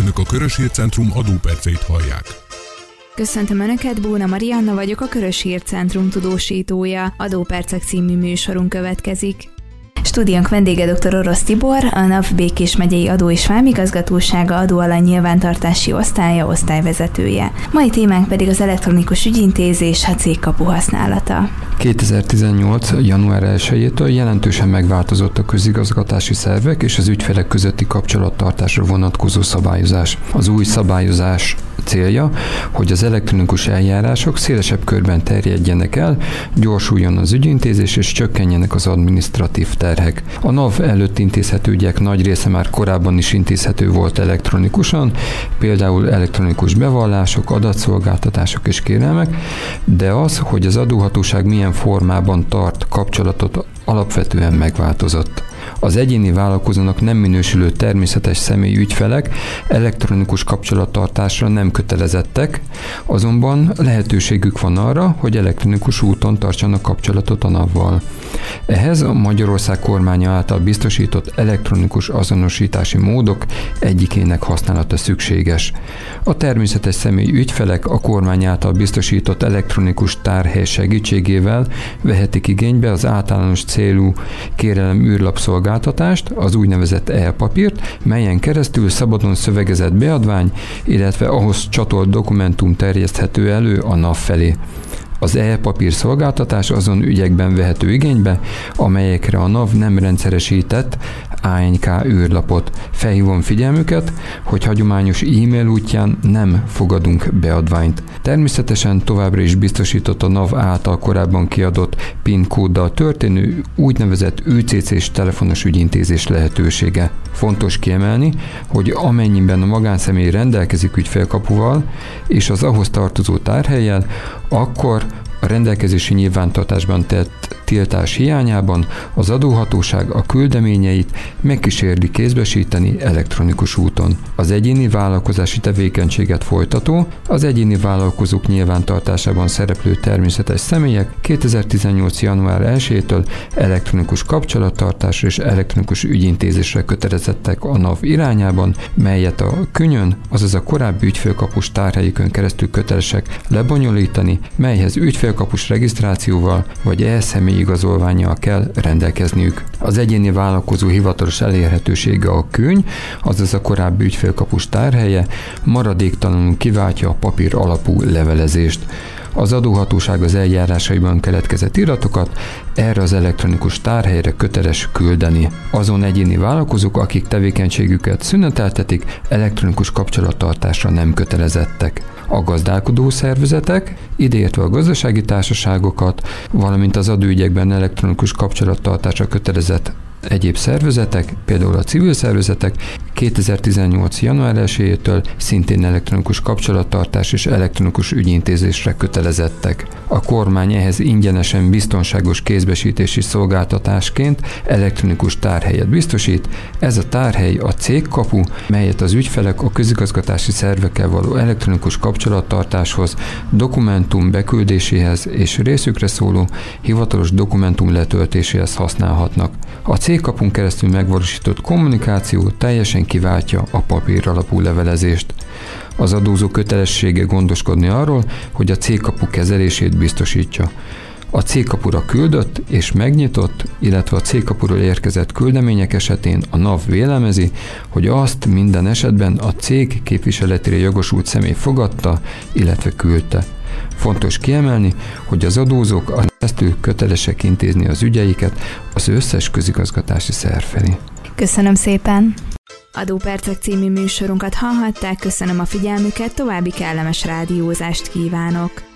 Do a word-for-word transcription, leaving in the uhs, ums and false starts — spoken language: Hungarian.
Önök a Körös Hírcentrum adóperceit hallják. Köszöntöm Önöket, Bóna Marianna vagyok, a Körös Hírcentrum tudósítója. Adópercek című műsorunk következik. Stúdiónk vendége dr. Orosz Tibor, a NAV Békés megyei adó- és vámigazgatósága adóalany nyilvántartási osztálya osztályvezetője. Mai témánk pedig az elektronikus ügyintézés, a cégkapu használata. kétezer-tizennyolc. január elsejétől jelentősen megváltozott a közigazgatási szervek és az ügyfelek közötti kapcsolattartásra vonatkozó szabályozás. Az új szabályozás célja, hogy az elektronikus eljárások szélesebb körben terjedjenek el, gyorsuljon az ügyintézés és csökkenjenek az adminisztratív terhek. A NAV előtt intézhető ügyek nagy része már korábban is intézhető volt elektronikusan, például elektronikus bevallások, adatszolgáltatások és kérelmek, de az, hogy az adóhatóság milyen formában tart kapcsolatot, alapvetően megváltozott. Az egyéni vállalkozónak nem minősülő természetes személyi ügyfelek elektronikus kapcsolattartásra nem kötelezettek, azonban lehetőségük van arra, hogy elektronikus úton tartsanak kapcsolatot a NAV-val. Ehhez a Magyarország kormánya által biztosított elektronikus azonosítási módok egyikének használata szükséges. A természetes személyi ügyfelek a kormány által biztosított elektronikus tárhely segítségével vehetik igénybe az általános célú kérelem űrlapszolgáltatást, az úgynevezett e-papírt, melyen keresztül szabadon szövegezett beadvány, illetve ahhoz csatolt dokumentum terjeszthető elő a NAV felé. Az e-papír szolgáltatás azon ügyekben vehető igénybe, amelyekre a NAV nem rendszeresített á en ká űrlapot. Felhívom figyelmüket, hogy hagyományos e-mail útján nem fogadunk beadványt. Természetesen továbbra is biztosított a NAV által korábban kiadott PIN kóddal történő úgynevezett ú cé cés telefonos ügyintézés lehetősége. Fontos kiemelni, hogy amennyiben a magánszemély rendelkezik ügyfélkapuval és az ahhoz tartozó tárhellyel, akkor a rendelkezési nyilvántartásban tett tiltás hiányában az adóhatóság a küldeményeit megkísérli kézbesíteni elektronikus úton. Az egyéni vállalkozási tevékenységet folytató, az egyéni vállalkozók nyilvántartásában szereplő természetes személyek kétezer-tizennyolc. január elsejétől elektronikus kapcsolattartásra és elektronikus ügyintézésre kötelezettek a NAV irányában, melyet a künyön, azaz a korábbi ügyfélkapus tárhelyükön keresztül kötelesek lebonyolítani, melyhez ügyfélkapus regisztrációval vagy e-személy igazolvánnyal kell rendelkezniük. Az egyéni vállalkozó hivatalos elérhetősége a küny, azaz a korábbi ügyfélkapus tárhelye, maradéktalanul kiváltja a papír alapú levelezést. Az adóhatóság az eljárásaiban keletkezett iratokat erre az elektronikus tárhelyre köteles küldeni. Azon egyéni vállalkozók, akik tevékenységüket szüneteltetik, elektronikus kapcsolattartásra nem kötelezettek. A gazdálkodó szervezetek, ideértve a gazdasági társaságokat, valamint az adóügyekben elektronikus kapcsolattartásra kötelezett egyéb szervezetek, például a civil szervezetek kétezer-tizennyolc. január elsejétől szintén elektronikus kapcsolattartás és elektronikus ügyintézésre kötelezettek. A kormány ehhez ingyenesen biztonságos kézbesítési szolgáltatásként elektronikus tárhelyet biztosít. Ez a tárhely a cégkapu, melyet az ügyfelek a közigazgatási szervekkel való elektronikus kapcsolattartáshoz, dokumentum beküldéséhez és részükre szóló hivatalos dokumentum letöltéséhez használhatnak. A cégkapun keresztül megvalósított kommunikáció teljesen kiváltja a papír alapú levelezést. Az adózó kötelessége gondoskodni arról, hogy a cégkapu kezelését biztosítja. A cégkapura küldött és megnyitott, illetve a cégkapuról érkezett küldemények esetén a NAV vélemezi, hogy azt minden esetben a cég képviseletére jogosult személy fogadta, illetve küldte. Fontos kiemelni, hogy az adózók a keresztül kötelesek intézni az ügyeiket az összes közigazgatási szerv felé. Köszönöm szépen! Adópercek című műsorunkat hallhatták, köszönöm a figyelmüket, további kellemes rádiózást kívánok!